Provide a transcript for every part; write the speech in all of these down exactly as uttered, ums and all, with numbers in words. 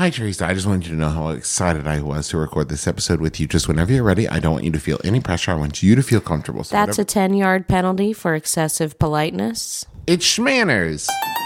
Hi, Teresa. I just wanted you to know how excited I was to record this episode with you. Just whenever you're ready, I don't want you to feel any pressure. I want you to feel comfortable. So That's whatever. a ten-yard penalty for excessive politeness. It's Schmanners.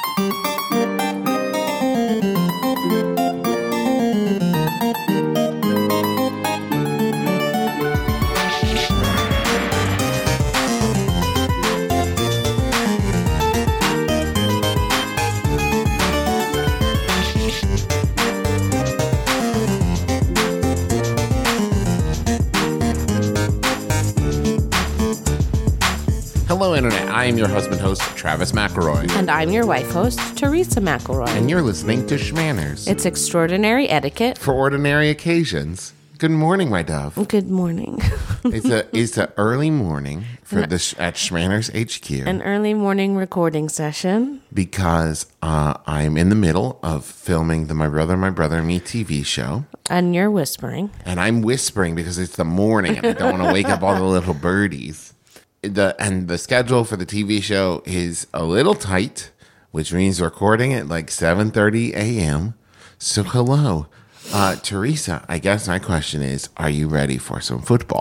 Hello, Internet. I am your husband host, Travis McElroy. And I'm your wife host, Teresa McElroy. And you're listening to Schmanners. It's extraordinary etiquette. For ordinary occasions. Good morning, my dove. Good morning. It's a it's a early morning for the sh- at Schmanners H Q. An early morning recording session. Because uh, I'm in the middle of filming the My Brother, My Brother and Me T V show. And you're whispering. And I'm whispering because it's the morning and I don't want to wake up all the little birdies. The and the schedule for the T V show is a little tight, which means recording at like seven thirty a.m. So hello, uh, Teresa. I guess my question is, are you ready for some football?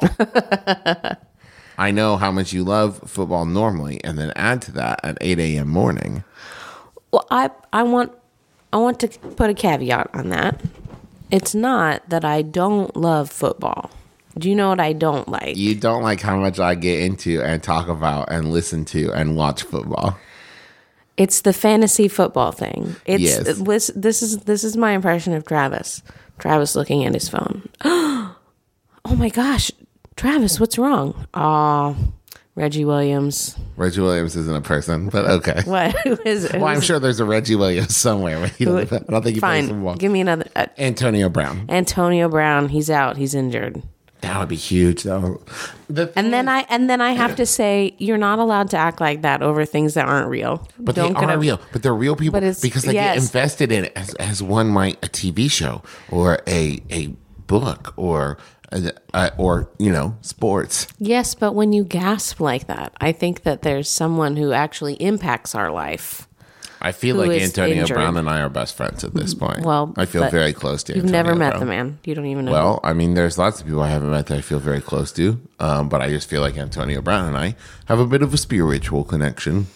I know how much you love football normally, and then add to that at eight a.m. morning. Well, I I want I want to put a caveat on that. It's not that I don't love football. Do you know what I don't like? You don't like how much I get into and talk about and listen to and watch football. It's the fantasy football thing. It's Yes. this, this is this is my impression of Travis. Travis looking at his phone. Oh my gosh, Travis, what's wrong? Aw, Reggie Williams. Reggie Williams isn't a person, but okay. What? Who is it? Well, I'm sure there's a Reggie Williams somewhere. But he doesn't- I don't think he plays Fine. football. Give me another. Uh, Antonio Brown. Antonio Brown. He's out. He's injured. That would be huge, though. The And then I and then I have to say you're not allowed to act like that over things that aren't real. but Don't they get are a- real. But they're real people But it's- because they yes. get invested in it as, as one might a T V show or a a book or a, uh, or you know sports. Yes, but when you gasp like that, I think that there's someone who actually impacts our life. I feel Who like is Antonio injured. Brown and I are best friends at this point. Well, I feel but very close to. You've Antonio never met Brown. the man. You don't even know. Well, I mean, there's lots of people I haven't met that I feel very close to, um, but I just feel like Antonio Brown and I have a bit of a spiritual connection.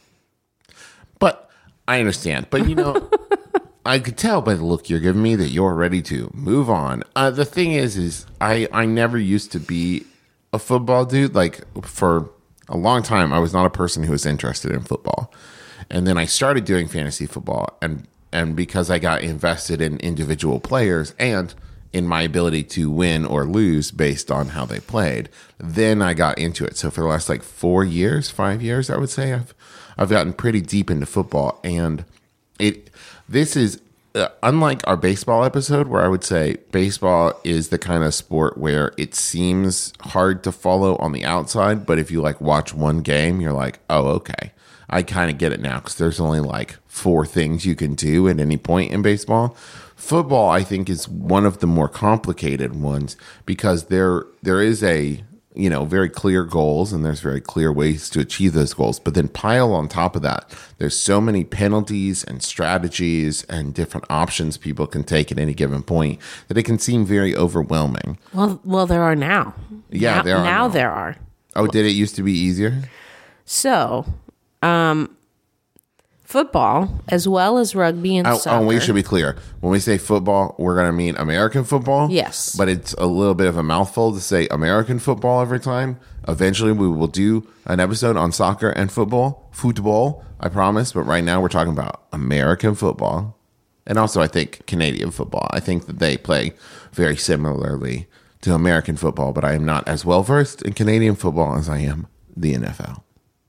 But I understand. But, you know, I could tell by the look you're giving me that you're ready to move on. Uh, the thing is, is I, I never used to be a football dude. Like, for a long time, I was not a person who was interested in football. And then I started doing fantasy football, and and because I got invested in individual players and in my ability to win or lose based on how they played, then I got into it. So for the last like four years, five years, I would say I've I've gotten pretty deep into football, and it this is uh, unlike our baseball episode where I would say baseball is the kind of sport where it seems hard to follow on the outside, but if you like watch one game, you're like, oh, okay. I kind of get it now because there's only like four things you can do at any point in baseball. Football, I think, is one of the more complicated ones because there there is a, you know, very clear goals and there's very clear ways to achieve those goals. But then pile on top of that, there's so many penalties and strategies and different options people can take at any given point that it can seem very overwhelming. well, well, there are now. Yeah, now, there are now. now. There are. Oh, did it used to be easier? So, um, football as well as rugby and Oh, soccer. oh, we should be clear. When we say football, we're going to mean American football. Yes. But it's a little bit of a mouthful to say American football every time. Eventually, we will do an episode on soccer and football. Football, I promise. But right now, we're talking about American football. And also, I think Canadian football. I think that they play very similarly to American football. But I am not as well versed in Canadian football as I am the N F L.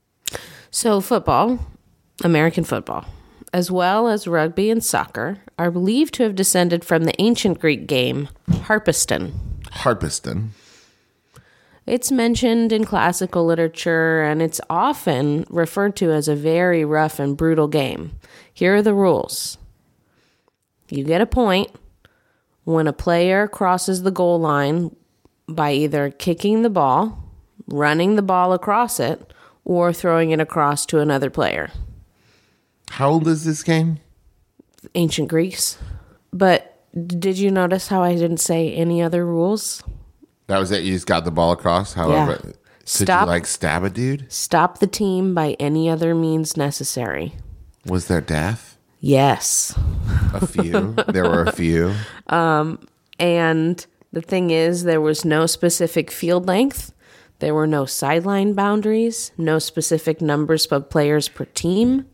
So football, American football, as well as rugby and soccer, are believed to have descended from the ancient Greek game harpiston. Harpiston. It's mentioned in classical literature, and it's often referred to as a very rough and brutal game. Here are the rules. You get a point when a player crosses the goal line by either kicking the ball, running the ball across it, or throwing it across to another player. How old is this game? Ancient Greeks. But Did you notice how I didn't say any other rules? That was it. You just got the ball across. However, Yeah. could Stop. you like stab a dude? Stop the team by any other means necessary. Was there death? Yes. A few. There were a few. And the thing is, there was no specific field length. There were no sideline boundaries, no specific numbers of players per team.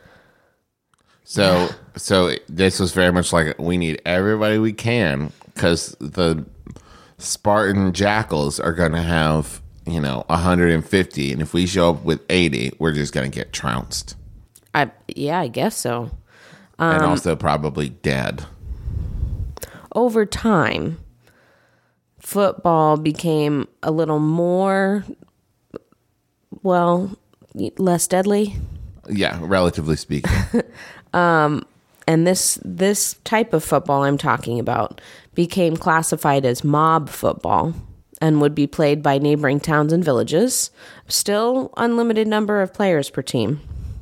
So, so this was very much like we need everybody we can because the Spartan Jackals are going to have, you know, one hundred fifty, and if we show up with eighty, we're just going to get trounced. I yeah, I guess so. And also probably dead. Over time, football became a little more, well, less deadly. Yeah, relatively speaking. And this this type of football I'm talking about became classified as mob football and would be played by neighboring towns and villages. Still unlimited number of players per team.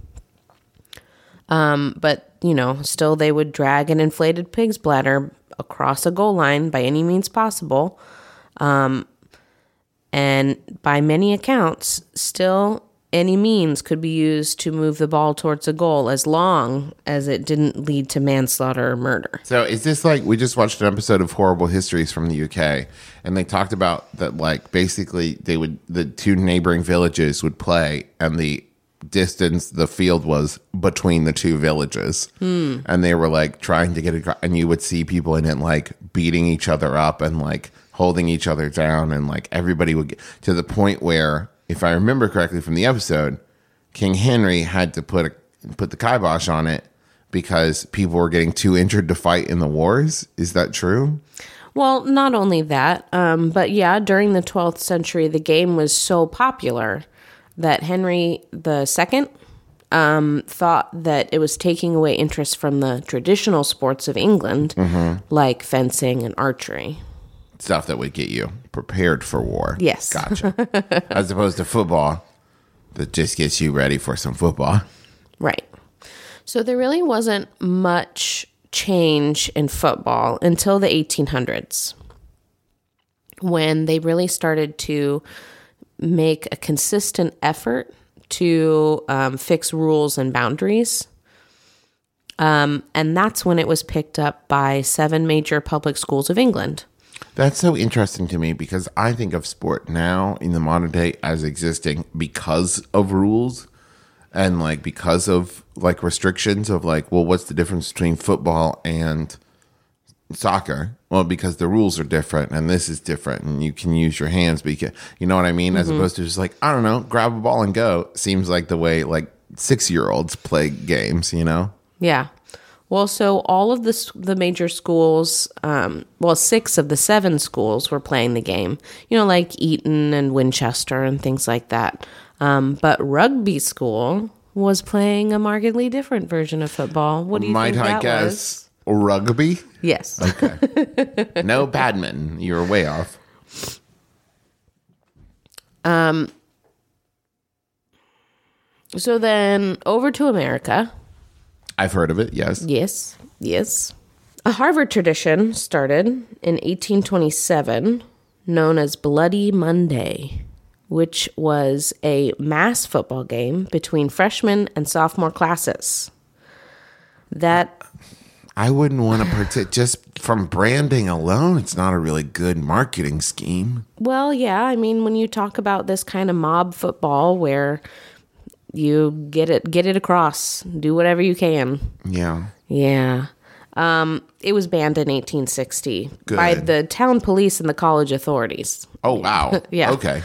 Um, but, you know, still they would drag an inflated pig's bladder across a goal line by any means possible. Um, and by many accounts, still any means could be used to move the ball towards a goal as long as it didn't lead to manslaughter or murder. So is this like, we just watched an episode of Horrible Histories from the U K, and they talked about that, like, basically they would, the two neighboring villages would play, and the distance the field was between the two villages. Hmm. And they were like trying to get it, and you would see people in it like beating each other up and like holding each other down, and like everybody would get to the point where, if I remember correctly from the episode, King Henry had to put a, put the kibosh on it because people were getting too injured to fight in the wars. Is that true? Well, not only that, um, but yeah, during the twelfth century, the game was so popular that Henry the Second um, thought that it was taking away interest from the traditional sports of England, mm-hmm. like fencing and archery. Stuff that would get you prepared for war. Yes. Gotcha. As opposed to football that just gets you ready for some football. Right. So there really wasn't much change in football until the eighteen hundreds, when they really started to make a consistent effort to um, fix rules and boundaries. Um, and that's when it was picked up by seven major public schools of England. That's so interesting to me because I think of sport now in the modern day as existing because of rules and like because of like restrictions of like, well, what's the difference between football and soccer? Well, because the rules are different and this is different and you can use your hands, but you, can, you know what I mean? Mm-hmm. As opposed to just like, I don't know, grab a ball and go. Seems like the way like six-year-olds play games, you know? Yeah. Well, so all of the the major schools, um, well, six of the seven schools were playing the game, you know, like Eton and Winchester and things like that. Um, but Rugby School was playing a markedly different version of football. What do you Might think I that guess was? Rugby? Yes. Okay. No badminton. You were way off. Um. So then over to America. I've heard of it, yes. Yes, yes. A Harvard tradition started in eighteen twenty-seven known as Bloody Monday, which was a mass football game between freshman and sophomore classes. That I wouldn't want to partic- just from branding alone, it's not a really good marketing scheme. Well, yeah, I mean, when you talk about this kind of mob football where you get it get it across, do whatever you can. Yeah. Yeah. Um, it was banned in eighteen sixty Good. by the town police and the college authorities. Oh, wow. Yeah. Okay.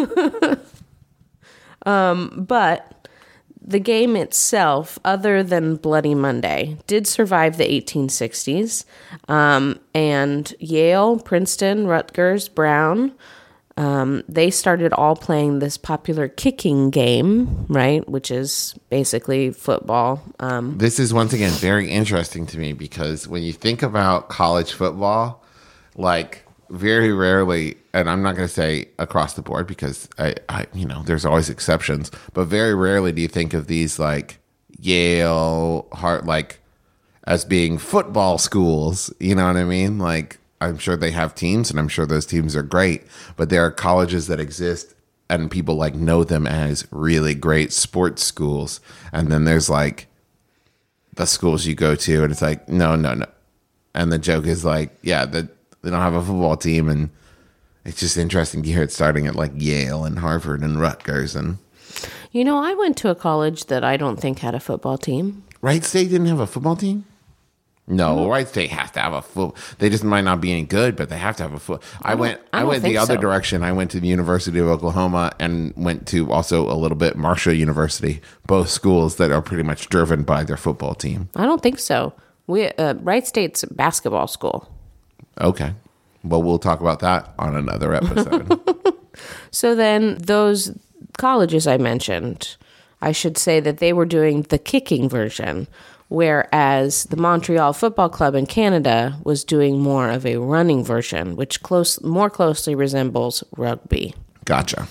um, but the game itself, other than Bloody Monday, did survive the eighteen sixties. Um, and Yale, Princeton, Rutgers, Brown, um, they started all playing this popular kicking game, right? Which is basically football. Um, this is once again very interesting to me because when you think about college football, like very rarely, and I'm not going to say across the board because I, I, you know, there's always exceptions, but very rarely do you think of these like Yale, Hart, like as being football schools. You know what I mean? Like, I'm sure they have teams, and I'm sure those teams are great, but there are colleges that exist and people like know them as really great sports schools. And then there's like the schools you go to and it's like, no, no, no. And the joke is like, yeah, the, they don't have a football team. And it's just interesting to hear it starting at like Yale and Harvard and Rutgers. And, you know, I went to a college that I don't think had a football team. Wright State didn't have a football team? No, mm-hmm. Wright State has to have a foot. They just might not be any good, but they have to have a foot. I, I went. I, I went the other so. direction. I went to the University of Oklahoma and went to also a little bit Marshall University. Both schools that are pretty much driven by their football team. I don't think so. We uh, Wright State's a basketball school. Okay, well, we'll talk about that on another episode. So then, those colleges I mentioned, I should say that they were doing the kicking version. Whereas the Montreal Football Club in Canada was doing more of a running version, which close more closely resembles rugby. Gotcha.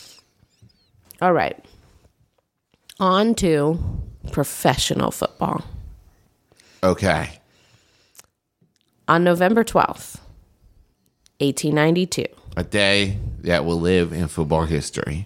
All right. On to professional football. Okay. On November twelfth, eighteen ninety-two. A day that will live in football history.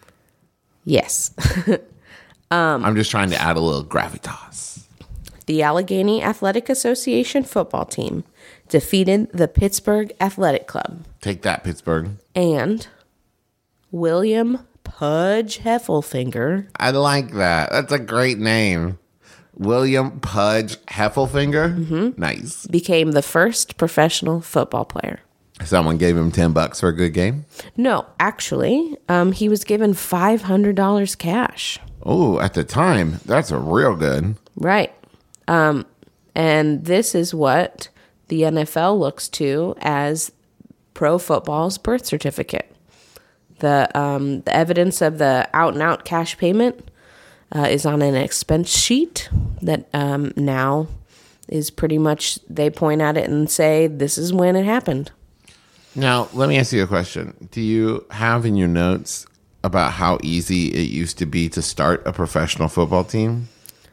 Yes. um, I'm just trying to add a little gravitas. The Allegheny Athletic Association football team defeated the Pittsburgh Athletic Club. Take that, Pittsburgh. And William Pudge Heffelfinger. I like that. That's a great name. William Pudge Heffelfinger? Mm-hmm. Nice. Became the first professional football player. Someone gave him ten bucks for a good game? No, actually, um, he was given five hundred dollars cash. Oh, at the time, that's a real good. Right. Um, and this is what the N F L looks to as pro football's birth certificate. The um, the evidence of the out-and-out cash payment uh, is on an expense sheet that um, now is pretty much, they point at it and say, this is when it happened. Now, let me ask you a question. Do you have in your notes about how easy it used to be to start a professional football team?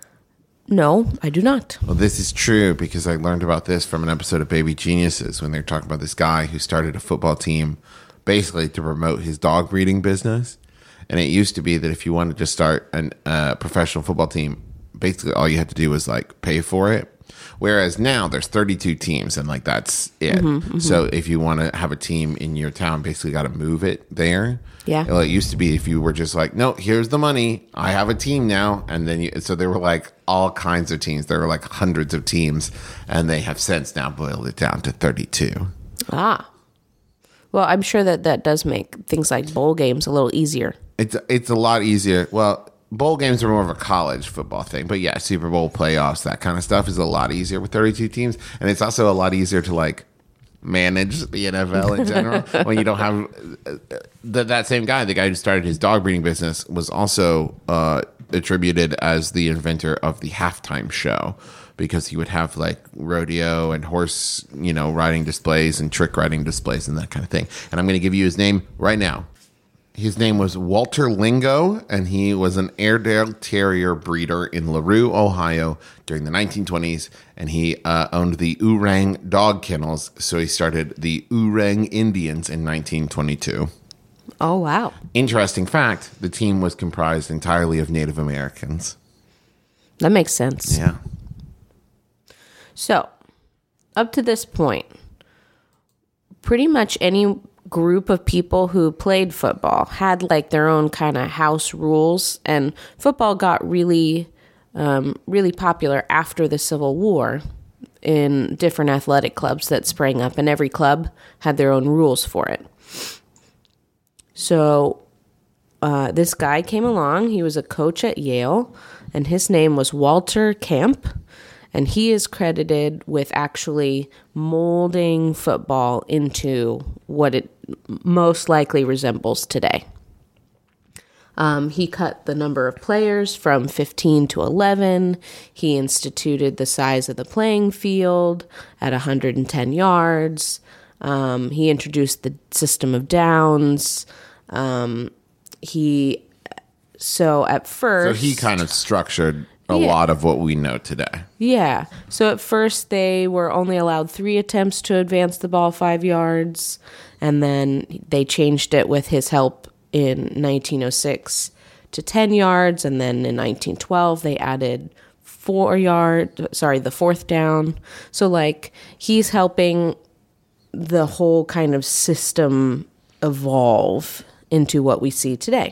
No, I do not. Well, this is true because I learned about this from an episode of Baby Geniuses when they were talking about this guy who started a football team basically to promote his dog breeding business. And it used to be that if you wanted to start a uh, professional football team, basically all you had to do was like pay for it. Whereas now there's thirty-two teams and like that's it. Mm-hmm, mm-hmm. So if you want to have a team in your town, basically got to move it there. Yeah. Well, it used to be if you were just like, no, here's the money. I have a team now. And then you, so there were like all kinds of teams. There were like hundreds of teams and they have since now boiled it down to thirty-two. Ah. Well, I'm sure that that does make things like bowl games a little easier. It's, it's a lot easier. Well, bowl games are more of a college football thing, but yeah, Super Bowl playoffs, that kind of stuff is a lot easier with thirty-two teams. And it's also a lot easier to like manage the N F L in general when you don't have uh, the, that same guy, the guy who started his dog breeding business was also uh, attributed as the inventor of the halftime show because he would have like rodeo and horse, you know, riding displays and trick riding displays and that kind of thing. And I'm going to give you his name right now. His name was Walter Lingo, and he was an Airedale Terrier breeder in LaRue, Ohio during the nineteen twenties, and he uh, owned the Oorang dog kennels, so he started the Oorang Indians in nineteen twenty-two. Oh, wow. Interesting fact, the team was comprised entirely of Native Americans. That makes sense. Yeah. So, up to this point, pretty much any group of people who played football had like their own kind of house rules, and football got really um, really popular after the Civil War in different athletic clubs that sprang up, and every club had their own rules for it. So uh, this guy came along. He was a coach at Yale, and his name was Walter Camp. And he is credited with actually molding football into what it most likely resembles today. Um, he cut the number of players from fifteen to eleven. He instituted the size of the playing field at one hundred ten yards. Um, he introduced the system of downs. Um, he so at first, so he kind of structured a Yeah. lot of what we know today. Yeah. So at first they were only allowed three attempts to advance the ball five yards, and then they changed it with his help in nineteen oh six to ten yards, and then in nineteen twelve they added four yard, sorry, the fourth down. So like he's helping the whole kind of system evolve into what we see today.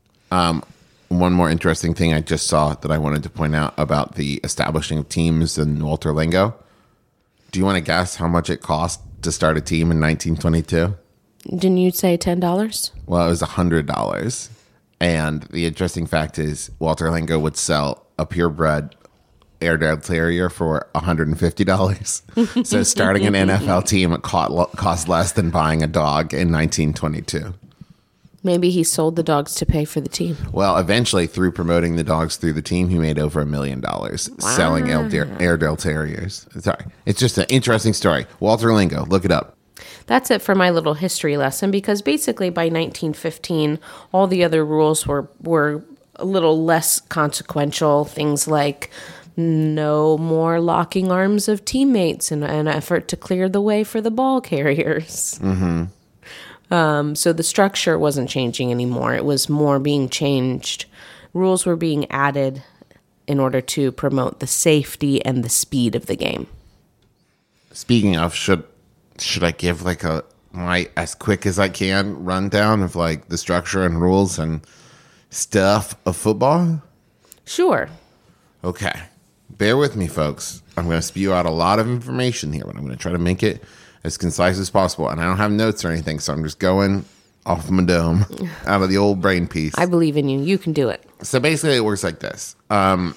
One more interesting thing I just saw that I wanted to point out about the establishing of teams and Walter Lingo. Do you want to guess how much it cost to start a team in nineteen twenty-two? Didn't you say ten dollars? Well, it was one hundred dollars. And the interesting fact is Walter Lingo would sell a purebred Airedale Terrier for one hundred fifty dollars. So starting an N F L team it cost less than buying a dog in nineteen twenty-two. Maybe he sold the dogs to pay for the team. Well, eventually, through promoting the dogs through the team, he made over a million dollars selling Airedale Airedale Terriers. Sorry. It's just an interesting story. Walter Lingo, look it up. That's it for my little history lesson, because basically by nineteen fifteen, all the other rules were, were a little less consequential. Things like no more locking arms of teammates in an effort to clear the way for the ball carriers. Mm-hmm. Um, so the structure wasn't changing anymore. It was more being changed. Rules were being added in order to promote the safety and the speed of the game. Speaking of, should should I give like a my as quick as I can rundown of like the structure and rules and stuff of football? Sure. Okay. Bear with me, folks. I'm going to spew out a lot of information here, but I'm going to try to make it as concise as possible. And I don't have notes or anything, so I'm just going off my dome out of the old brain piece. I believe in you. You can do it. So basically it works like this. Um,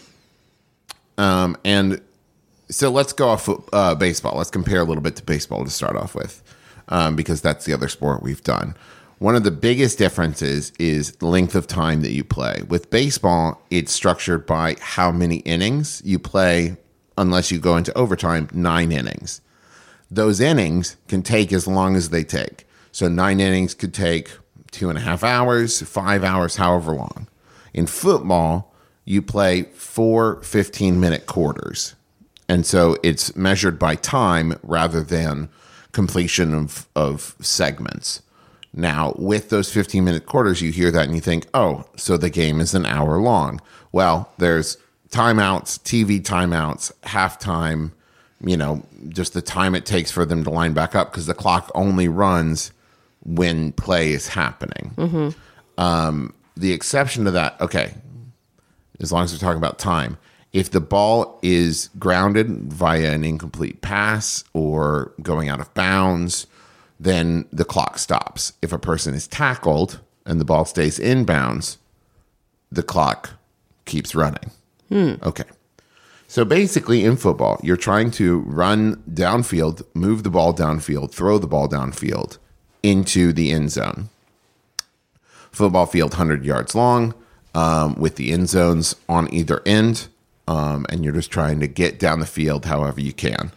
um, and so let's go off uh, baseball. Let's compare a little bit to baseball to start off with, um, because that's the other sport we've done. One of the biggest differences is the length of time that you play. With baseball, it's structured by how many innings you play, unless you go into overtime, nine innings. Those innings can take as long as they take. So nine innings could take two and a half hours, five hours, however long. In football, you play four fifteen-minute quarters. And so it's measured by time rather than completion of, of segments. Now, with those fifteen-minute quarters, you hear that and you think, oh, so the game is an hour long. Well, there's timeouts, T V timeouts, halftime, you know, just the time it takes for them to line back up, because the clock only runs when play is happening. Mm-hmm. Um, the exception to that, okay, as long as we're talking about time, if the ball is grounded via an incomplete pass or going out of bounds, then the clock stops. If a person is tackled and the ball stays in bounds, the clock keeps running. Hmm. Okay. So basically in football, you're trying to run downfield, move the ball downfield, throw the ball downfield into the end zone. Football field, one hundred yards long, um, with the end zones on either end, um, and you're just trying to get down the field however you can.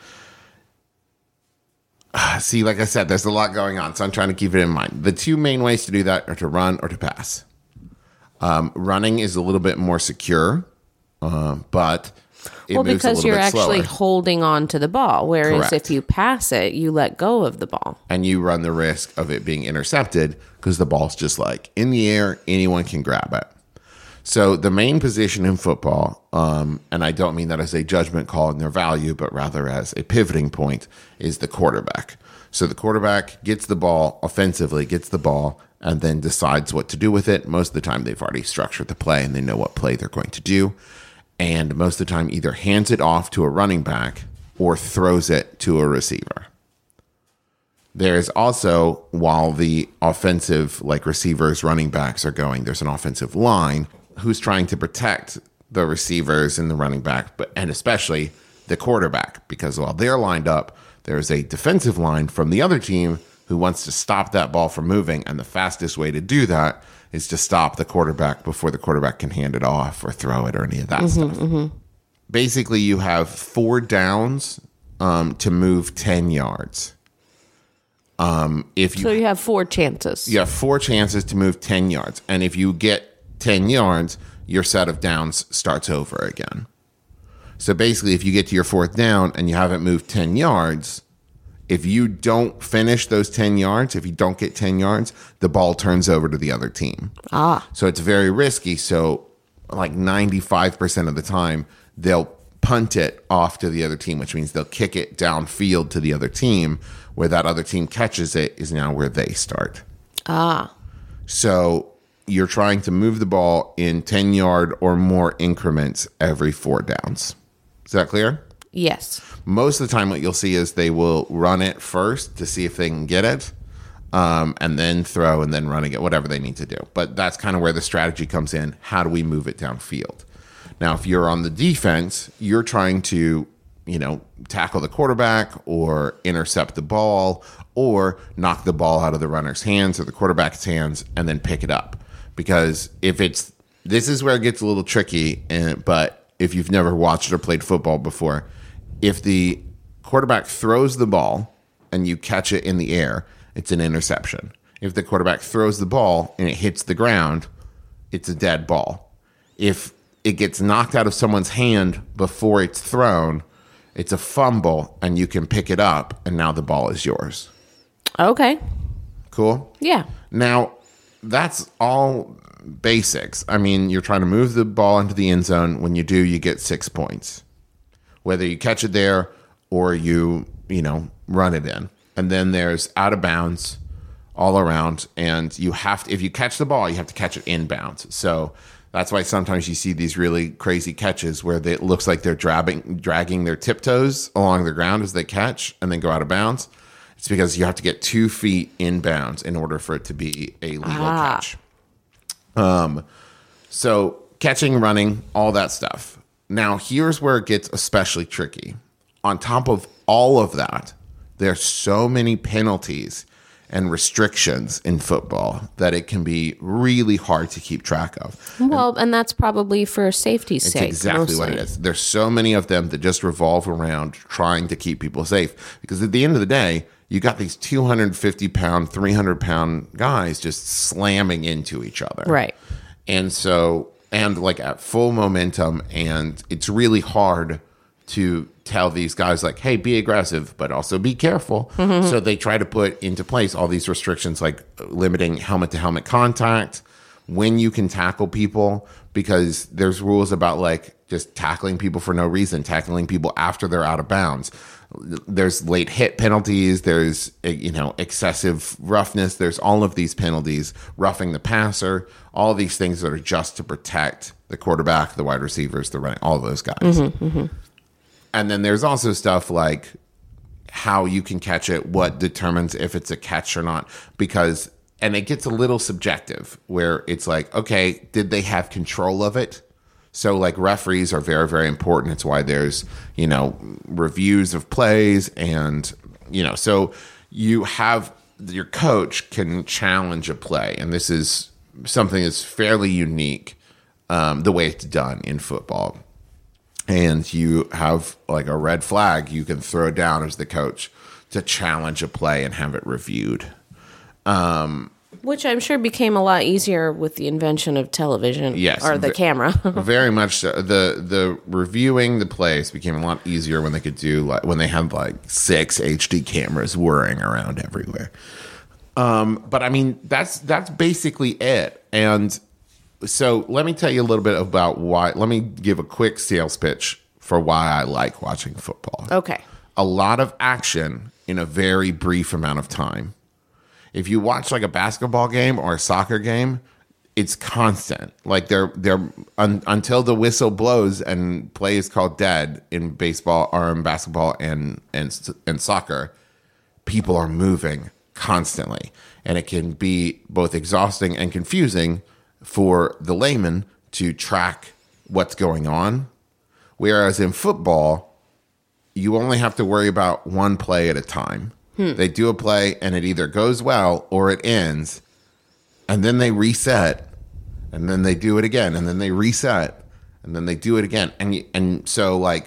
See, like I said, there's a lot going on, so I'm trying to keep it in mind. The two main ways to do that are to run or to pass. Um, running is a little bit more secure, uh, but it well, moves a because little you're bit actually slower. holding on to the ball, whereas Correct. if you pass it, you let go of the ball. And you run the risk of it being intercepted because the ball's just like in the air, anyone can grab it. So the main position in football, um, and I don't mean that as a judgment call in their value, but rather as a pivoting point, is the quarterback. So the quarterback gets the ball offensively, gets the ball, and then decides what to do with it. Most of the time, they've already structured the play and they know what play they're going to do. And most of the time, either hands it off to a running back or throws it to a receiver. There's also, while the offensive, like receivers, running backs are going, there's an offensive line who's trying to protect the receivers and the running back, but and especially the quarterback, because while they're lined up, there's a defensive line from the other team who wants to stop that ball from moving, and the fastest way to do that is to stop the quarterback before the quarterback can hand it off or throw it or any of that Mm-hmm, stuff. Mm-hmm. Basically, you have four downs um, to move ten yards. Um, if you, So you have four chances. you have four chances to move ten yards, and if you get ten yards, your set of downs starts over again. So basically, if you get to your fourth down and you haven't moved ten yards, if you don't finish those ten yards, if you don't get ten yards, the ball turns over to the other team. Ah. So it's very risky. So like ninety-five percent of the time, they'll punt it off to the other team, which means they'll kick it downfield to the other team. Where that other team catches it is now where they start. Ah. So you're trying to move the ball in ten-yard or more increments every four downs. Is that clear? Yes. Most of the time what you'll see is they will run it first to see if they can get it, um, and then throw and then run again, whatever they need to do. But that's kind of where the strategy comes in. How do we move it downfield? Now, if you're on the defense, you're trying to, you know, tackle the quarterback or intercept the ball or knock the ball out of the runner's hands or the quarterback's hands and then pick it up. Because if it's, this is where it gets a little tricky, and, but if you've never watched or played football before, if the quarterback throws the ball and you catch it in the air, it's an interception. If the quarterback throws the ball and it hits the ground, it's a dead ball. If it gets knocked out of someone's hand before it's thrown, it's a fumble and you can pick it up and now the ball is yours. Okay. Cool? Yeah. Now, that's all basics. I mean, you're trying to move the ball into the end zone. When you do, you get six points. Whether you catch it there or you, you know, run it in. And then there's out of bounds all around. And you have to, if you catch the ball, you have to catch it inbounds. So that's why sometimes you see these really crazy catches where they, it looks like they're dragging, dragging their tiptoes along the ground as they catch and then go out of bounds. It's because you have to get two feet inbounds in order for it to be a legal Ah. catch. Um, so catching, running, all that stuff. Now, here's where it gets especially tricky. On top of all of that, there's so many penalties and restrictions in football that it can be really hard to keep track of. Well, and, and that's probably for safety's It's sake. exactly mostly. what it is. There's so many of them that just revolve around trying to keep people safe. Because at the end of the day, you got these two hundred fifty pound, three hundred pound guys just slamming into each other. Right. And so, and like at full momentum, and it's really hard to tell these guys like, hey, be aggressive, but also be careful. Mm-hmm. So they try to put into place all these restrictions like limiting helmet to helmet contact, when you can tackle people, because there's rules about like just tackling people for no reason, tackling people after they're out of bounds. There's late hit penalties. There's, you know, excessive roughness. There's all of these penalties, roughing the passer, all these things that are just to protect the quarterback, the wide receivers, the running, all those guys. Mm-hmm, mm-hmm. And then there's also stuff like how you can catch it, what determines if it's a catch or not, because, and it gets a little subjective where it's like, okay, did they have control of it? So like referees are very, very important. It's why there's, you know, reviews of plays and, you know, so you have, your coach can challenge a play. And this is something that's fairly unique, um, the way it's done in football. And you have like a red flag you can throw down as the coach to challenge a play and have it reviewed. Um, Which I'm sure became a lot easier with the invention of television, yes, or the v- camera. very much so. The the reviewing the plays became a lot easier when they could do like when they had like six H D cameras whirring around everywhere. Um, but I mean that's that's basically it. And so let me tell you a little bit about why. Let me give a quick sales pitch for why I like watching football. Okay. A lot of action in a very brief amount of time. If you watch like a basketball game or a soccer game, it's constant. Like they're they're un, until the whistle blows and play is called dead in baseball or in basketball and and and soccer, people are moving constantly, and it can be both exhausting and confusing for the layman to track what's going on. Whereas in football, you only have to worry about one play at a time. Hmm. They do a play and it either goes well or it ends, and then they reset, and then they do it again, and then they reset, and then they do it again. And you, and so like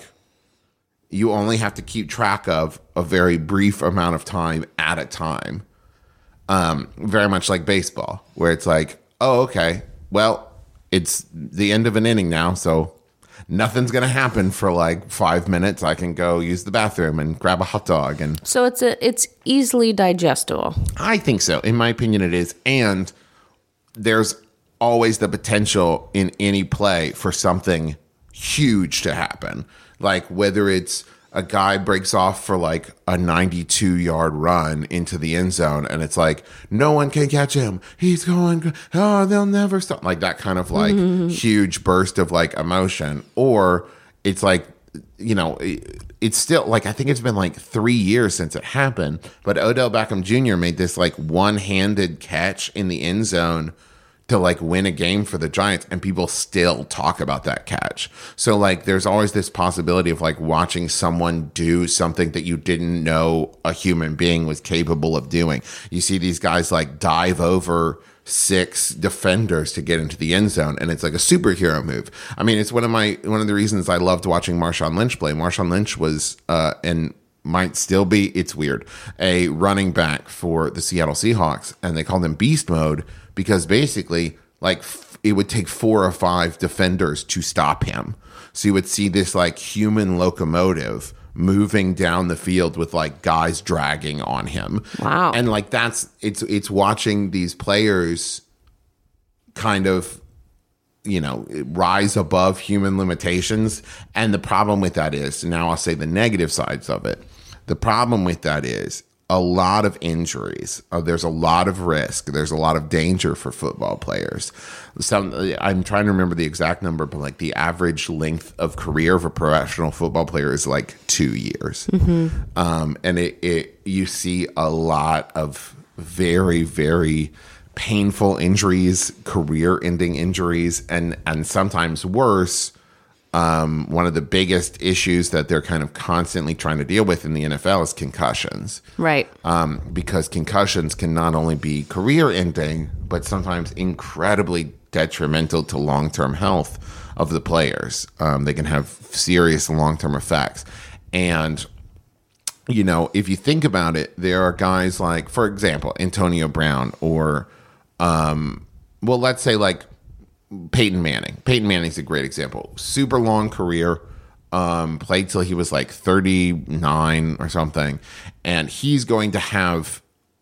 you only have to keep track of a very brief amount of time at a time. Um, very much like baseball, where it's like, oh, okay, well, it's the end of an inning now, so nothing's going to happen for like five minutes. I can go use the bathroom and grab a hot dog. And so it's a, it's easily digestible. I think so. In my opinion, it is. And there's always the potential in any play for something huge to happen. Like whether it's a guy breaks off for like a ninety-two yard run into the end zone and it's like, no one can catch him. He's going, oh, they'll never stop. Like that kind of like mm-hmm. huge burst of like emotion. Or it's like, you know, it's still like, I think it's been like three years since it happened, but Odell Beckham Junior made this like one-handed catch in the end zone to like win a game for the Giants, and people still talk about that catch. So like there's always this possibility of like watching someone do something that you didn't know a human being was capable of doing. You see these guys like dive over six defenders to get into the end zone, and it's like a superhero move. I mean, it's one of my one of the reasons I loved watching Marshawn Lynch play. Marshawn Lynch was uh and might still be, it's weird, a running back for the Seattle Seahawks, and they called him beast mode because basically like f- it would take four or five defenders to stop him. So you would see this like human locomotive moving down the field with like guys dragging on him. Wow. And like that's it's it's watching these players kind of, you know, rise above human limitations. And the problem with that is, now I'll say the negative sides of it. The problem with that is a lot of injuries. Uh, there's a lot of risk. There's a lot of danger for football players. Some, I'm trying to remember the exact number, but like the average length of career of a professional football player is like two years. Mm-hmm. Um, and it, it, you see a lot of very, very painful injuries, career-ending injuries, and and sometimes worse. Um, one of the biggest issues that they're kind of constantly trying to deal with in the N F L is concussions. Right. Um, because concussions can not only be career-ending, but sometimes incredibly detrimental to long-term health of the players. Um, they can have serious long-term effects. And, you know, if you think about it, there are guys like, for example, Antonio Brown or, um, well, let's say like, Peyton Manning. Peyton Manning's a great example. Super long career. Um, played till he was like thirty-nine or something. And he's going to have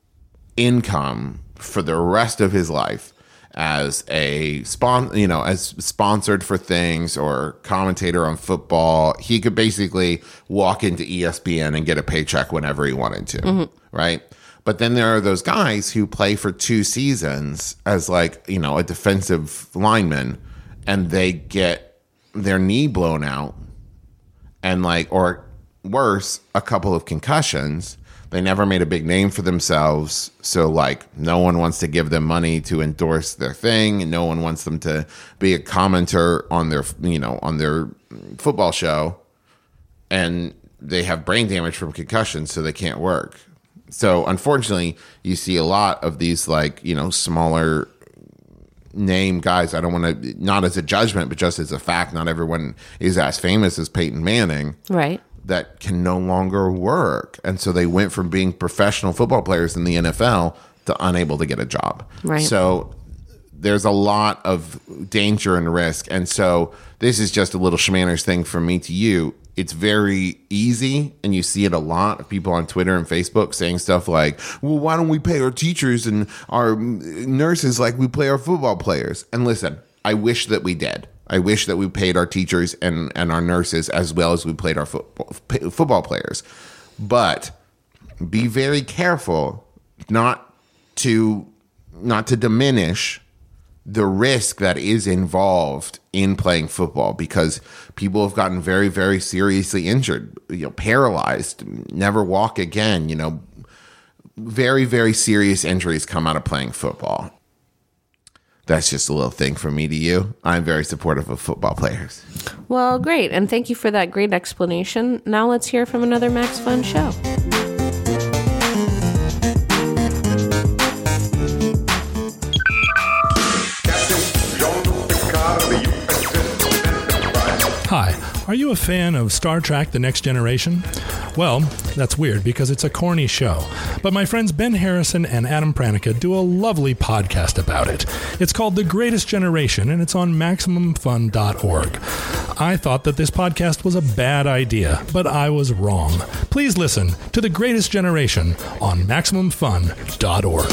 income for the rest of his life as a spon- you know, as sponsored for things or commentator on football. He could basically walk into E S P N and get a paycheck whenever he wanted to. Mm-hmm. Right? But then there are those guys who play for two seasons as like, you know, a defensive lineman, and they get their knee blown out and like, or worse, a couple of concussions. They never made a big name for themselves. So like no one wants to give them money to endorse their thing. And no one wants them to be a commenter on their, you know, on their football show. And they have brain damage from concussions, so they can't work. So unfortunately, you see a lot of these like, you know, smaller name guys. I don't want to, not as a judgment, but just as a fact, not everyone is as famous as Peyton Manning. Right. That can no longer work. And so they went from being professional football players in the N F L to unable to get a job. Right. So there's a lot of danger and risk. And so this is just a little schmanners thing from me to you. It's very easy, and you see it a lot of people on Twitter and Facebook saying stuff like, well, why don't we pay our teachers and our nurses like we pay our football players? And listen, I wish that we did. I wish that we paid our teachers and, and our nurses as well as we played our football, football players. But be very careful not to not to diminish the risk that is involved in playing football, because people have gotten very, very seriously injured, you know, paralyzed, never walk again, you know, very, very serious injuries come out of playing football. That's just a little thing from me to you. I'm very supportive of football players. Well, great. And thank you for that great explanation. Now let's hear from another Max Fun show. Hi, are you a fan of Star Trek The Next Generation? Well, that's weird because it's a corny show. But my friends Ben Harrison and Adam Pranica do a lovely podcast about it. It's called The Greatest Generation, and it's on Maximum Fun dot org. I thought that this podcast was a bad idea, but I was wrong. Please listen to The Greatest Generation on Maximum Fun dot org.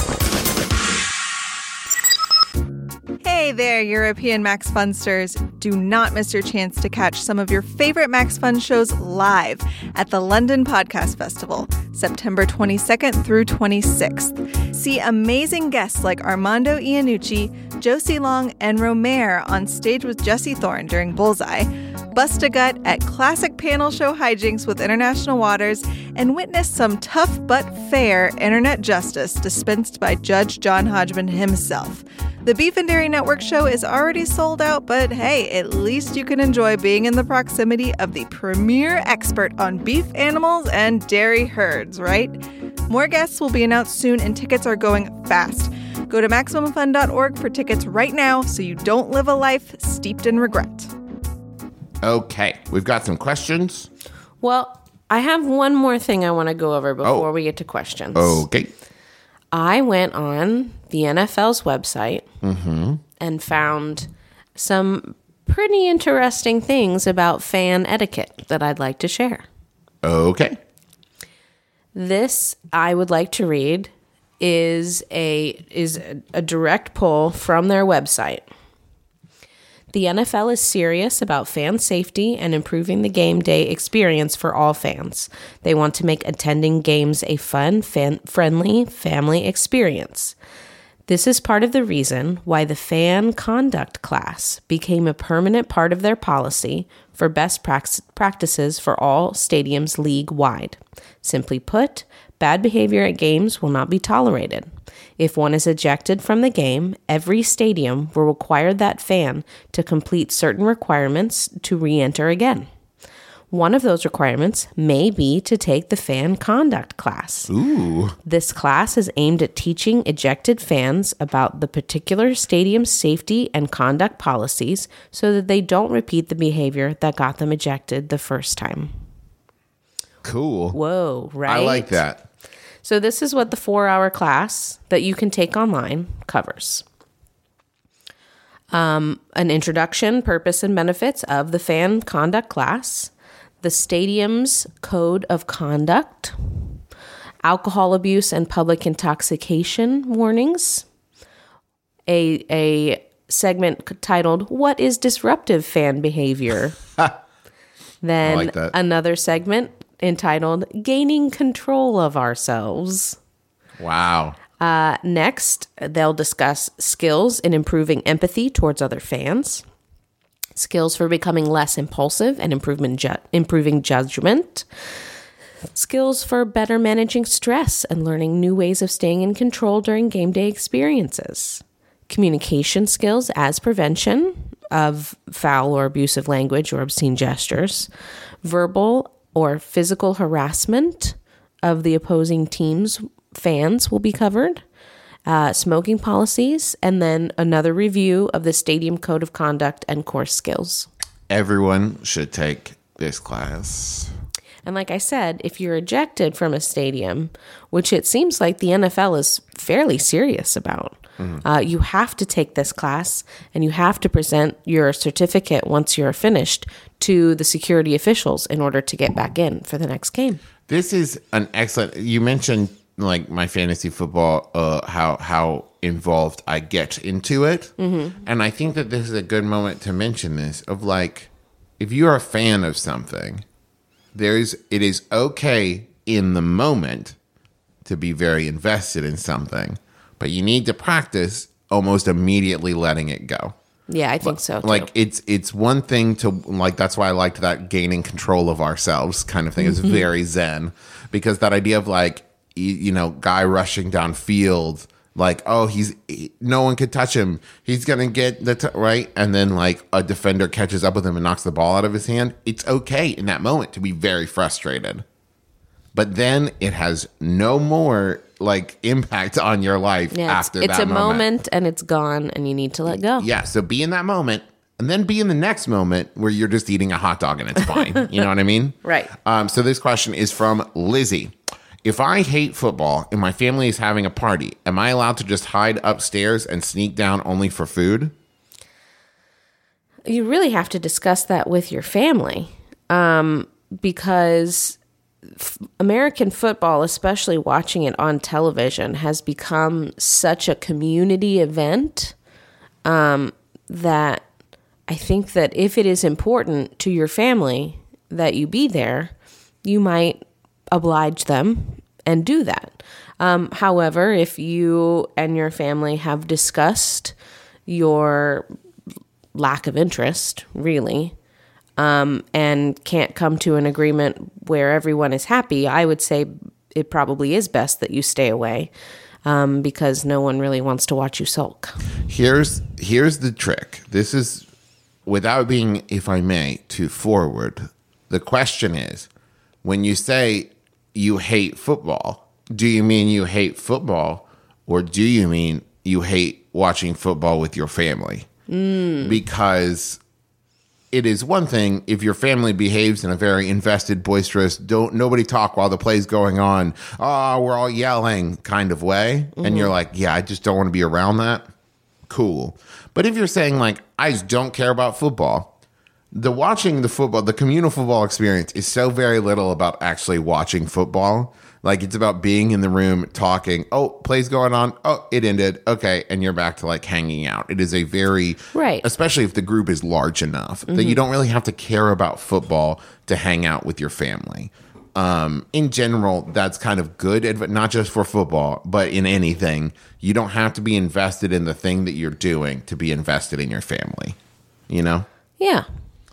Hey there, European Max Funsters. Do not miss your chance to catch some of your favorite Max Fun shows live at the London Podcast Festival, September twenty-second through twenty-sixth. See amazing guests like Armando Iannucci, Josie Long, and Romare on stage with Jesse Thorne during Bullseye. Bust a gut at classic panel show hijinks with International Waters, and witness some tough but fair internet justice dispensed by Judge John Hodgman himself. The Beef and Dairy Network show is already sold out, but hey, at least you can enjoy being in the proximity of the premier expert on beef animals and dairy herds, right? More guests will be announced soon, and tickets are going fast. Go to Maximum Fun dot org for tickets right now so you don't live a life steeped in regret. Okay, we've got some questions. Well, I have one more thing I want to go over before Oh. we get to questions. Okay. I went on the N F L's website Mm-hmm. and found some pretty interesting things about fan etiquette that I'd like to share. Okay. This I would like to read is a is a, a direct pull from their website. The N F L is serious about fan safety and improving the game day experience for all fans. They want to make attending games a fun, fan, friendly family experience. This is part of the reason why the fan conduct class became a permanent part of their policy for best prax- practices for all stadiums league-wide. Simply put, bad behavior at games will not be tolerated. If one is ejected from the game, every stadium will require that fan to complete certain requirements to re-enter again. One of those requirements may be to take the fan conduct class. Ooh. This class is aimed at teaching ejected fans about the particular stadium's safety and conduct policies so that they don't repeat the behavior that got them ejected the first time. Cool. Whoa, right? I like that. So this is what the four-hour class that you can take online covers. Um, an introduction, purpose, and benefits of the fan conduct class, the stadium's code of conduct, alcohol abuse and public intoxication warnings, a a segment titled "What is disruptive fan behavior?" Then I like that. Another segment entitled "Gaining Control of Ourselves." Wow. Uh, next, they'll discuss skills in improving empathy towards other fans, skills for becoming less impulsive and improvement ju- improving judgment, skills for better managing stress and learning new ways of staying in control during game day experiences, communication skills as prevention of foul or abusive language or obscene gestures, verbal or physical harassment of the opposing team's fans will be covered, uh, smoking policies, and then another review of the stadium code of conduct and course skills. Everyone should take this class. And like I said, if you're ejected from a stadium, which it seems like the N F L is fairly serious about, mm-hmm. uh, you have to take this class and you have to present your certificate once you're finished to the security officials in order to get back in for the next game. This is an excellent. You mentioned like my fantasy football, uh, how how involved I get into it, mm-hmm. and I think that this is a good moment to mention this. Of like, if you're a fan of something, there's it is okay in the moment to be very invested in something, but you need to practice almost immediately letting it go. Yeah, I think so too. Like it's it's one thing to like that's why I liked that gaining control of ourselves kind of thing. It's Mm-hmm. very zen because that idea of like you, you know guy rushing downfield like oh he's he, no one could touch him, he's gonna get the t- right, and then like a defender catches up with him and knocks the ball out of his hand. It's okay in that moment to be very frustrated, but then it has no more like impact on your life yeah, after it's, it's that a moment. moment and it's gone and you need to let go. Yeah, so be in that moment, and then be in the next moment where you're just eating a hot dog and it's fine. You know what I mean? Right. Um, so this question is from Lizzie. If I hate football and my family is having a party, am I allowed to just hide upstairs and sneak down only for food? You really have to discuss that with your family, um, because f- American football, especially watching it on television, has become such a community event um, that I think that if it is important to your family that you be there, you might oblige them and do that. Um, however, if you and your family have discussed your lack of interest, really, um, and can't come to an agreement where everyone is happy, I would say it probably is best that you stay away, um, because no one really wants to watch you sulk. Here's here's the trick. This is, without being, if I may, too forward. The question is, when you say you hate football, do you mean you hate football, or do you mean you hate watching football with your family? Mm. Because it is one thing if your family behaves in a very invested, boisterous, don't nobody talk while the play's going on, oh, we're all yelling kind of way, mm-hmm. and you're like, yeah, I just don't want to be around that. Cool. But if you're saying, like, I just don't care about football, the watching the football, the communal football experience is so very little about actually watching football. Like, it's about being in the room, talking, oh, play's going on, oh, it ended, okay, and you're back to, like, hanging out. It is a very, right. especially if the group is large enough, mm-hmm. that you don't really have to care about football to hang out with your family. Um, in general, that's kind of good, adv- not just for football, but in anything. You don't have to be invested in the thing that you're doing to be invested in your family, you know? Yeah.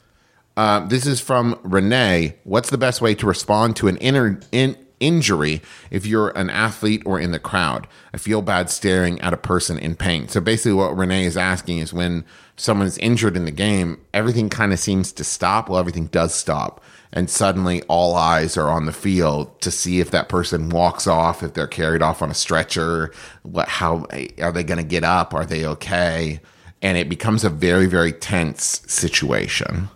Uh, this is from Renee. What's the best way to respond to an inner in injury if you're an athlete or in the crowd? I feel bad staring at a person in pain. So basically what Renee is asking is, when someone's injured in the game, everything kind of seems to stop. Well, everything does stop. And suddenly all eyes are on the field to see if that person walks off, if they're carried off on a stretcher, what, how are they going to get up? Are they okay? And it becomes a very, very tense situation.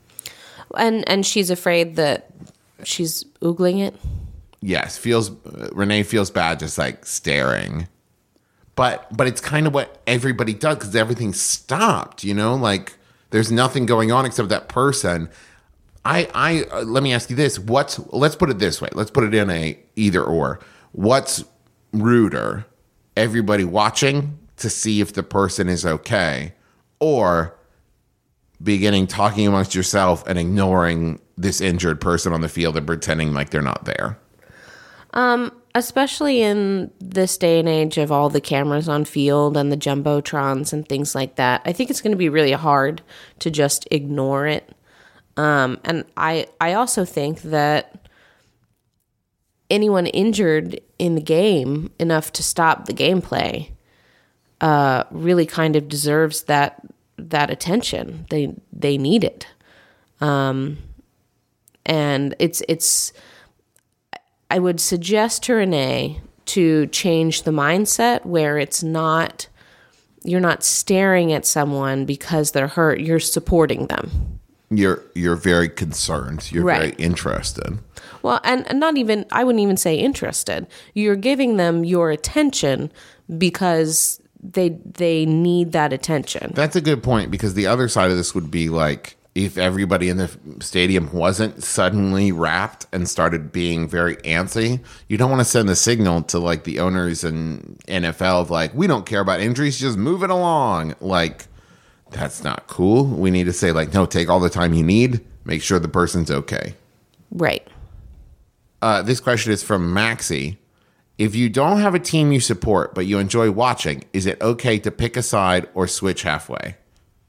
And and she's afraid that she's oogling it. Yes, feels uh, Renee feels bad just like staring. But but it's kind of what everybody does, because everything stopped, you know? Like, there's nothing going on except that person. I I uh, let me ask you this. What's let's put it this way. Let's put it in a either or. What's ruder? Everybody watching to see if the person is okay, or beginning talking amongst yourself and ignoring this injured person on the field and pretending like they're not there? Um, especially in this day and age of all the cameras on field and the jumbotrons and things like that, I think it's going to be really hard to just ignore it. Um, and I, I also think that anyone injured in the game enough to stop the gameplay, uh, really kind of deserves that, that attention. They, they need it. Um, and it's, it's, I would suggest to Renee to change the mindset where it's not, you're not staring at someone because they're hurt, you're supporting them. You're you're very concerned. You're right. very interested. Well, and, and not even, I wouldn't even say interested. You're giving them your attention because they they need that attention. That's a good point, because the other side of this would be like, if everybody in the stadium wasn't suddenly wrapped and started being very antsy, you don't want to send the signal to like the owners and N F L of like, we don't care about injuries, just move it along. Like, that's not cool. We need to say like, no, take all the time you need. Make sure the person's okay. Right. Uh, this question is from Maxie. If you don't have a team you support, but you enjoy watching, is it okay to pick a side or switch halfway?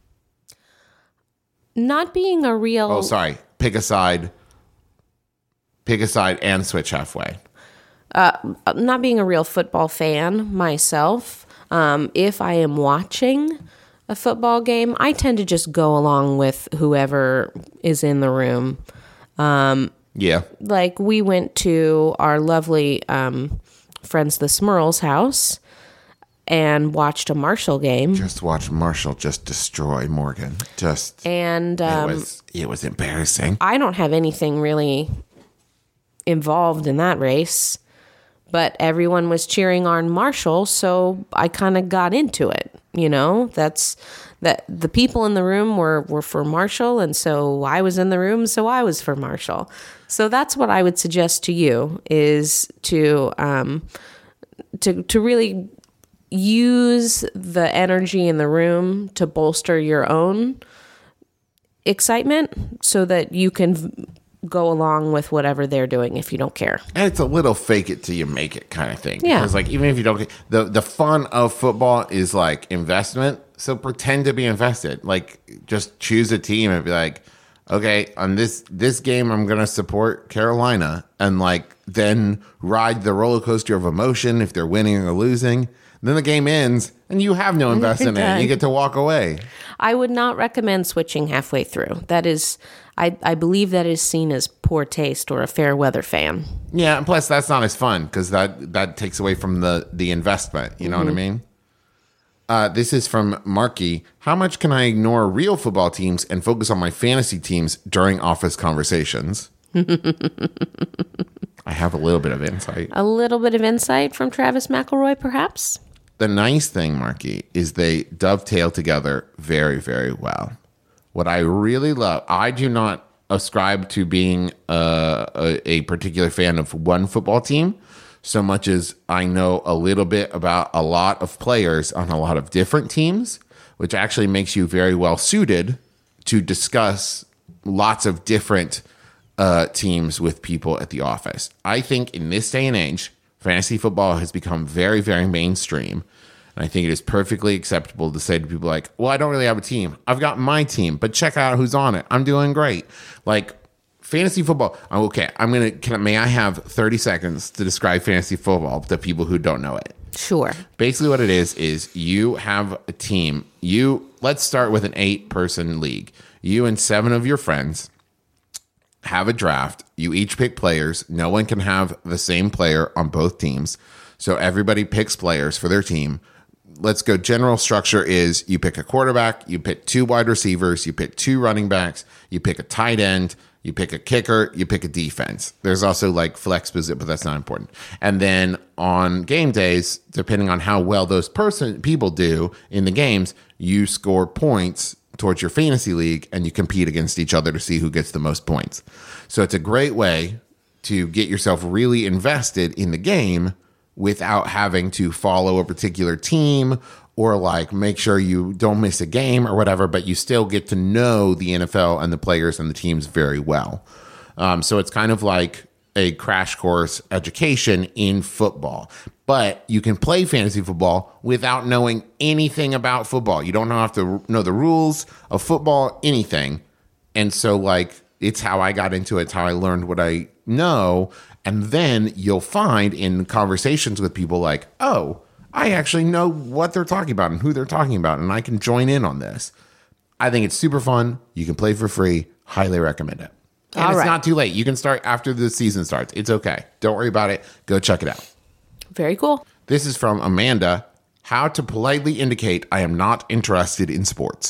Not being a real... Oh, sorry. Pick a side. Pick a side and switch halfway. Uh, not being a real football fan myself, um, if I am watching a football game, I tend to just go along with whoever is in the room. Um, yeah. Like, we went to our lovely um, friends, the Smurls house, and watched a Marshall game. Just watch Marshall just destroy Morgan. Just And um, it was it was embarrassing. I don't have anything really involved in that race, but everyone was cheering on Marshall, so I kind of got into it. You know, that's that the people in the room were, were for Marshall, and so I was in the room, so I was for Marshall. So that's what I would suggest to you is to um, to to really use the energy in the room to bolster your own excitement, so that you can v- go along with whatever they're doing if you don't care. And it's a little fake it till you make it kind of thing. Yeah. Because like even if you don't, the the fun of football is like investment. So pretend to be invested. Like just choose a team and be like, okay, on this this game I'm gonna support Carolina, and like then ride the roller coaster of emotion if they're winning or losing. Then the game ends and you have no investment in it. You get to walk away. I would not recommend switching halfway through. That is, I, I believe that is seen as poor taste or a fair weather fan. Yeah, and plus that's not as fun because that, that takes away from the, the investment. You know mm-hmm. what I mean? Uh, this is from Marky. How much can I ignore real football teams and focus on my fantasy teams during office conversations? I have a little bit of insight. A little bit of insight from Travis McElroy, perhaps? The nice thing, Marky, is they dovetail together very, very well. What I really love, I do not ascribe to being a, a, a particular fan of one football team so much as I know a little bit about a lot of players on a lot of different teams, which actually makes you very well suited to discuss lots of different uh, teams with people at the office. I think in this day and age, fantasy football has become very, very mainstream. And I think it is perfectly acceptable to say to people like, well, I don't really have a team. I've got my team, but check out who's on it. I'm doing great. Like fantasy football. Okay, I'm going to, can, may I have thirty seconds to describe fantasy football to people who don't know it? Sure. Basically what it is, is you have a team. You, let's start with an eight person league. You and seven of your friends have a draft. You each pick players. No one can have the same player on both teams. So everybody picks players for their team. Let's go. General structure is you pick a quarterback, you pick two wide receivers, you pick two running backs, you pick a tight end, you pick a kicker, you pick a defense. There's also like flex position, but that's not important. And then on game days, depending on how well those person people do in the games, you score points towards your fantasy league and you compete against each other to see who gets the most points. So it's a great way to get yourself really invested in the game without having to follow a particular team or like make sure you don't miss a game or whatever, but you still get to know the N F L and the players and the teams very well. Um, so it's kind of like a crash course education in football. But you can play fantasy football without knowing anything about football. You don't have to know the rules of football, anything. And so, like, it's how I got into it. It's how I learned what I know. And then you'll find in conversations with people like, oh, I actually know what they're talking about and who they're talking about, and I can join in on this. I think it's super fun. You can play for free. Highly recommend it. And All it's right. not too late. You can start after the season starts. It's okay. Don't worry about it. Go check it out. Very cool. This is from Amanda. How to politely indicate I am not interested in sports.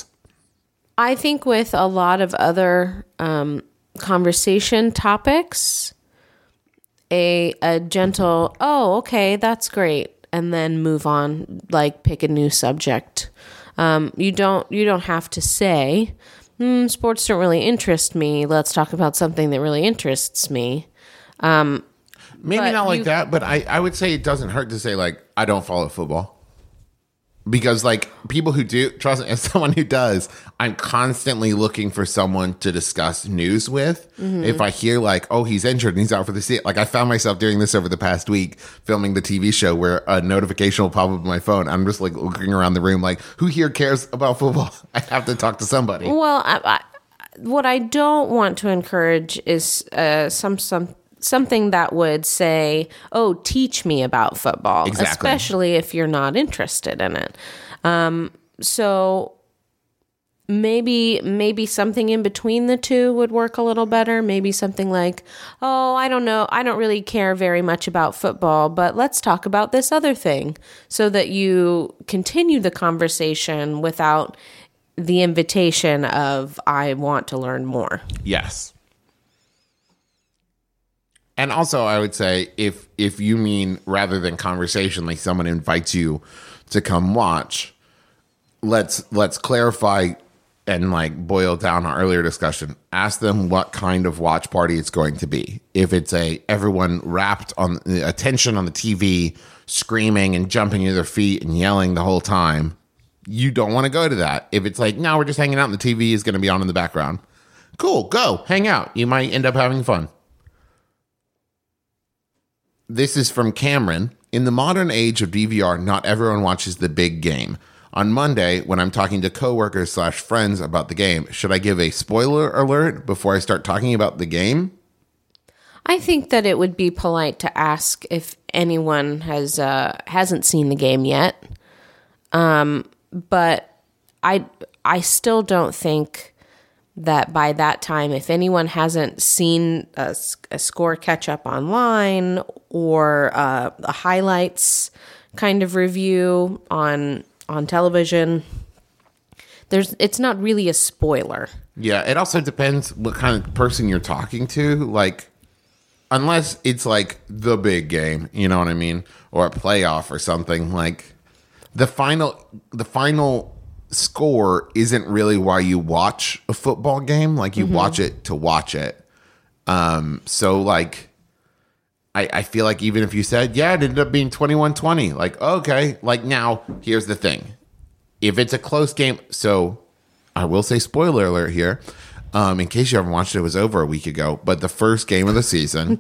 I think with a lot of other um, conversation topics, a a gentle, oh, okay, that's great, and then move on, like pick a new subject. Um, you don't you don't have to say, hmm, sports don't really interest me. Let's talk about something that really interests me. Um, Maybe But not like you- that, but I, I would say it doesn't hurt to say, like, I don't follow football. Because, like, people who do, trust me, as someone who does, I'm constantly looking for someone to discuss news with. Mm-hmm. If I hear, like, oh, he's injured and he's out for the season. Like, I found myself doing this over the past week, filming the T V show where a notification will pop up on my phone. I'm just, like, looking around the room, like, who here cares about football? I have to talk to somebody. Well, I, I, what I don't want to encourage is uh, some some something that would say, "Oh, teach me about football," Exactly. especially if you're not interested in it. Um, so, maybe maybe something in between the two would work a little better. Maybe something like, oh, I don't know, I don't really care very much about football, but let's talk about this other thing, so that you continue the conversation without the invitation of, I want to learn more. Yes. And also, I would say, if if you mean rather than conversation, like someone invites you to come watch, let's let's clarify and like boil down our earlier discussion. Ask them what kind of watch party it's going to be. If it's a everyone wrapped on attention on the T V, screaming and jumping to their feet and yelling the whole time, you don't want to go to that. If it's like, no, we're just hanging out and the T V is going to be on in the background, cool, go hang out. You might end up having fun. This is from Cameron. In the modern age of D V R, not everyone watches the big game. On Monday, when I'm talking to coworkers slash friends about the game, should I give a spoiler alert before I start talking about the game? I think that it would be polite to ask if anyone has uh, hasn't seen the game yet. Um, but I I still don't think that by that time, if anyone hasn't seen a, a score catch up online or uh, a highlights kind of review on on television, there's it's not really a spoiler. Yeah, it also depends what kind of person you're talking to. Like, unless it's like the big game, you know what I mean, or a playoff or something. Like the final, the final score isn't really why you watch a football game. Like you mm-hmm. watch it to watch it. Um, so like, I, I feel like even if you said, yeah, it ended up being twenty-one twenty, like, okay, like now here's the thing. If it's a close game, so I will say spoiler alert here. Um, in case you haven't watched it, it was over a week ago, but the first game of the season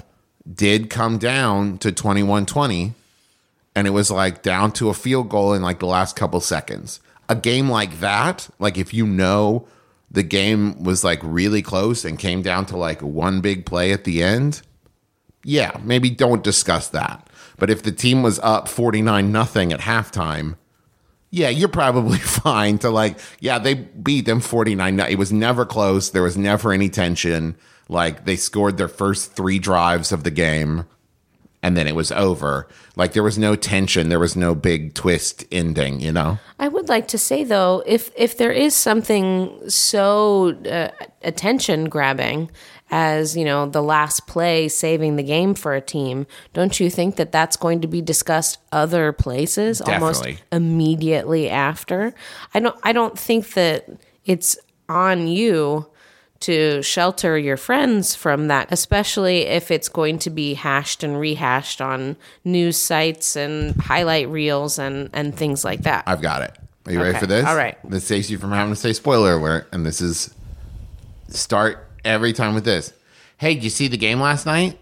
did come down to twenty-one twenty, and it was like down to a field goal in like the last couple seconds. A game like that, like if you know the game was like really close and came down to like one big play at the end, yeah, maybe don't discuss that. But if the team was up forty-nine nothing at halftime, yeah, you're probably fine to like, yeah, they beat them forty-nine. It was never close. There was never any tension. Like they scored their first three drives of the game and then it was over. Like there was no tension. There was no big twist ending, you know? I would like to say though, if, if there is something so uh, attention grabbing as, you know, the last play saving the game for a team, don't you think that that's going to be discussed other places Definitely. Almost immediately after? I don't I don't think that it's on you to shelter your friends from that, especially if it's going to be hashed and rehashed on news sites and highlight reels and, and things like that. I've got it. Are you okay. ready for this? All right. This saves you from having to say spoiler alert, and this is start every time with this. Hey, did you see the game last night?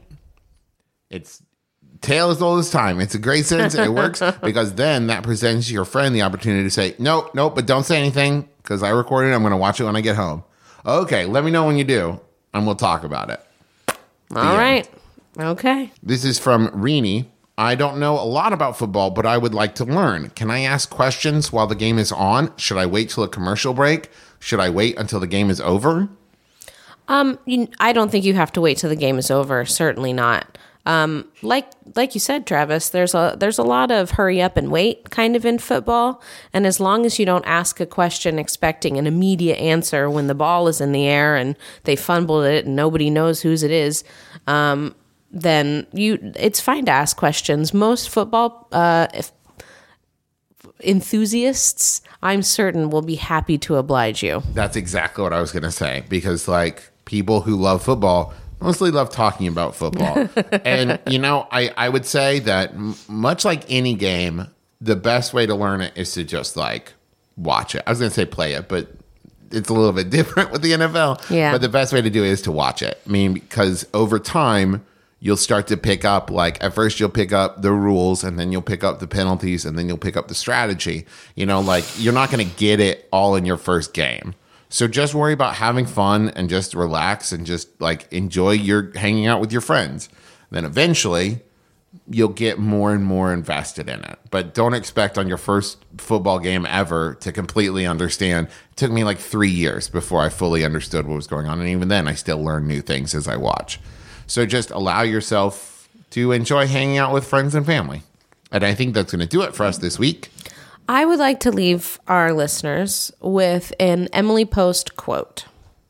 It's tale as old as time. It's a great sentence. And it works because then that presents your friend the opportunity to say, no, no, but don't say anything because I recorded it. I'm going to watch it when I get home. Okay, let me know when you do, and we'll talk about it. The All right. End. Okay. This is from Rini. I don't know a lot about football, but I would like to learn. Can I ask questions while the game is on? Should I wait till a commercial break? Should I wait until the game is over? Um, you, I don't think you have to wait till the game is over. Certainly not. Um, like like you said, Travis, there's a there's a lot of hurry up and wait kind of in football, and as long as you don't ask a question expecting an immediate answer when the ball is in the air and they fumbled it and nobody knows whose it is, um, then you it's fine to ask questions. Most football uh, if, enthusiasts, I'm certain, will be happy to oblige you. That's exactly what I was going to say, because like people who love football mostly love talking about football. And, you know, I, I would say that m- much like any game, the best way to learn it is to just, like, watch it. I was going to say play it, but it's a little bit different with the N F L. Yeah. But the best way to do it is to watch it. I mean, because over time, you'll start to pick up, like, at first you'll pick up the rules, and then you'll pick up the penalties, and then you'll pick up the strategy. You know, like, you're not going to get it all in your first game. So just worry about having fun and just relax and just like enjoy your hanging out with your friends. Then eventually you'll get more and more invested in it. But don't expect on your first football game ever to completely understand. It took me like three years before I fully understood what was going on. And even then, I still learn new things as I watch. So just allow yourself to enjoy hanging out with friends and family. And I think that's going to do it for us this week. I would like to leave our listeners with an Emily Post quote.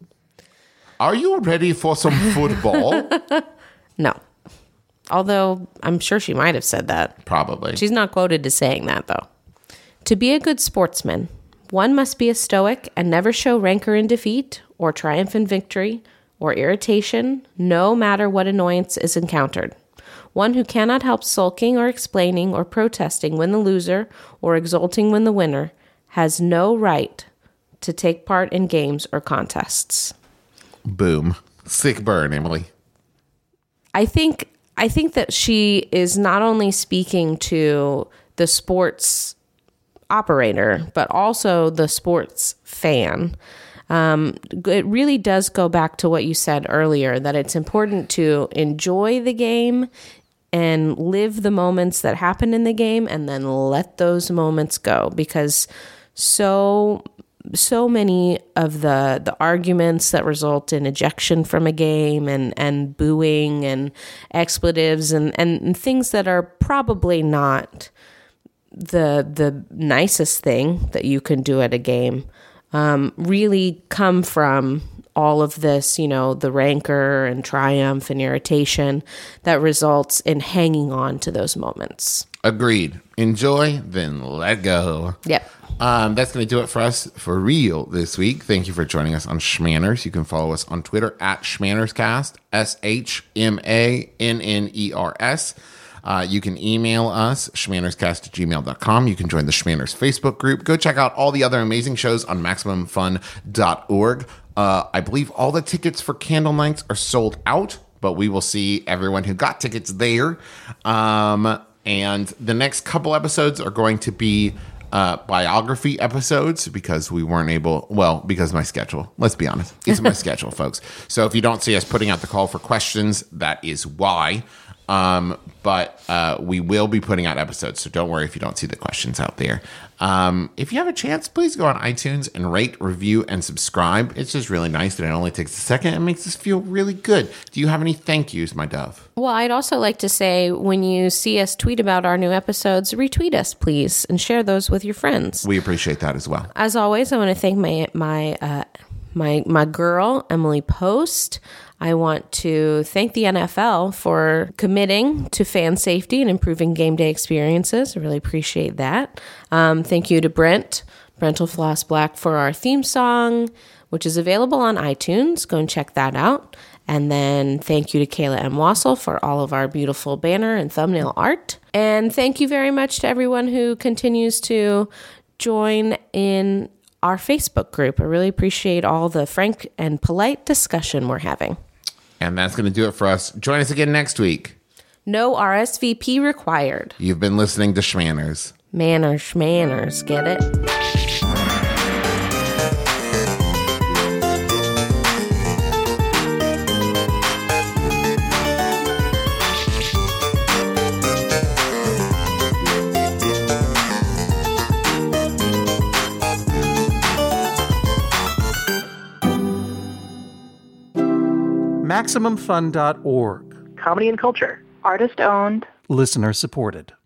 Are you ready for some football? No. Although I'm sure she might have said that. Probably. She's not quoted as saying that, though. To be a good sportsman, one must be a stoic and never show rancor in defeat or triumph in victory or irritation, no matter what annoyance is encountered. One who cannot help sulking or explaining or protesting when the loser or exulting when the winner has no right to take part in games or contests. Boom. Sick burn, Emily. I think I think that she is not only speaking to the sports operator, but also the sports fan. Um, it really does go back to what you said earlier, that it's important to enjoy the game and live the moments that happen in the game and then let those moments go, because so so many of the the arguments that result in ejection from a game and and booing and expletives and and things that are probably not the the nicest thing that you can do at a game um, really come from all of this, you know, the rancor and triumph and irritation that results in hanging on to those moments. Agreed. Enjoy, then let go. Yep. Um, that's going to do it for us for real this week. Thank you for joining us on Schmanners. You can follow us on Twitter at SchmannersCast, S H M A N N E R S. Uh, you can email us, schmannerscast at gmail dot com. You can join the Schmanners Facebook group. Go check out all the other amazing shows on maximum fun dot org. Uh, I believe all the tickets for Candle Nights are sold out, but we will see everyone who got tickets there. Um, and the next couple episodes are going to be Uh, biography episodes because we weren't able, well, because of my schedule. Let's be honest. It's my schedule, folks. So if you don't see us putting out the call for questions, that is why. Um, but uh, we will be putting out episodes, so don't worry if you don't see the questions out there. Um, if you have a chance, please go on iTunes and rate, review, and subscribe. It's just really nice that it only takes a second and makes us feel really good. Do you have any thank yous, my dove? Well, I'd also like to say, when you see us tweet about our new episodes, retweet us, please, and share those with your friends. We appreciate that as well. As always, I want to thank my my uh, my my girl, Emily Post. I want to thank the N F L for committing to fan safety and improving game day experiences. I really appreciate that. Um, thank you to Brent, Brental Floss Black, for our theme song, which is available on iTunes. Go and check that out. And then thank you to Kayla M. Wassel for all of our beautiful banner and thumbnail art. And thank you very much to everyone who continues to join in our Facebook group. I really appreciate all the frank and polite discussion we're having. And that's going to do it for us. Join us again next week. No R S V P required. You've been listening to Schmanners. Manners, schmanners, get it? maximum fun dot org. Comedy and culture. Artist owned. Listener supported.